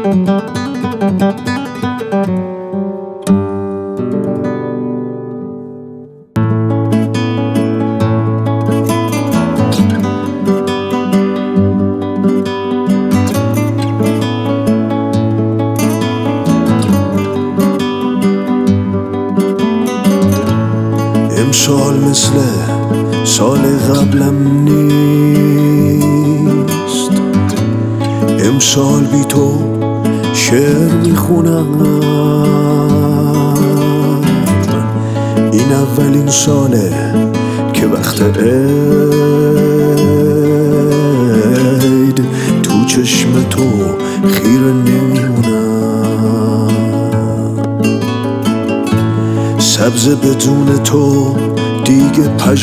امسال مثل سال قبلم نیست، امسال بی تو شعر میخونم. این اولین ساله که وقت عید تو چشم تو خیره نمیمونم. سبز بدون تو دیگه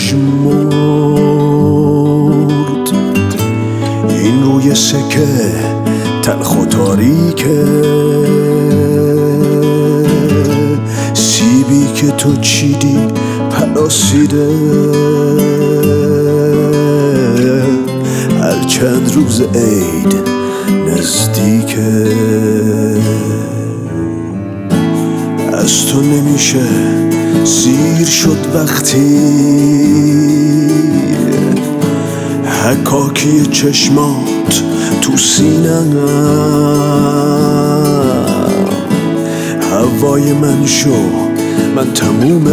پژمرد، این روی سکه تلخ و تاریکه. سیبی که تو چیدی پلاسیده، هر چند روز عید نزدیکه. از تو نمیشه سیر شد وقتی حکاکی چشمات تو سینه‌ام. هوای من شو، من تموم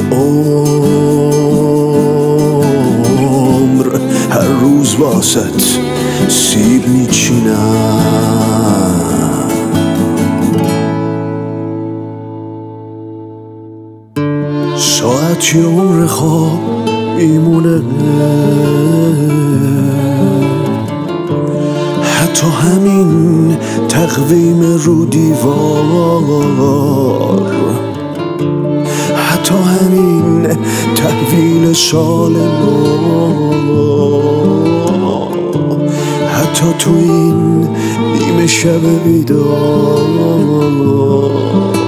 عمر هر روز واسط سیب میچینم. ساعتی عمر خواب میمونه، حتی همین تقویم رو دیوار، حتی همین تحویل سال نو، حتی تو این نیمه شب بیدار.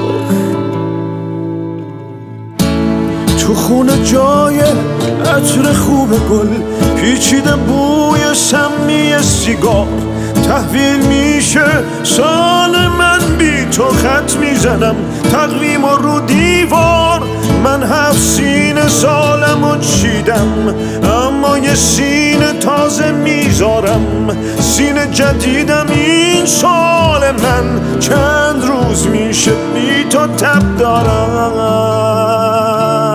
تو خونه جای عطر خوب گل پیچیده، بوی سمی سیگار. تحویل میشه سال من بی تو، خط میزنم تقویم رو دیوار. من 7 سینه سالمو چیدم، اما یه سینه تازه میذارم. سینه جدیدم این سال من، چند روز میشه بی تو تب دارم.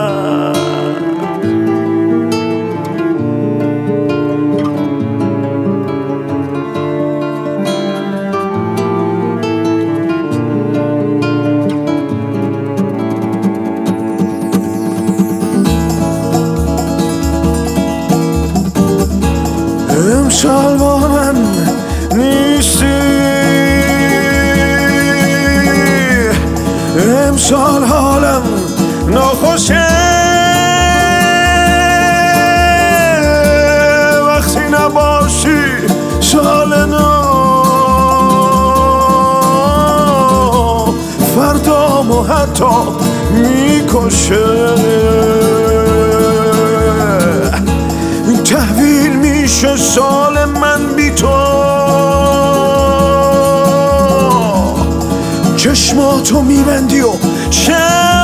امسال با من نیستی، امسال حالم ناخوشه. وقتی نباشی سال نو، فردامو حتی میکشه. تحویل میشه سال من بی تو، چشماتو میبندی و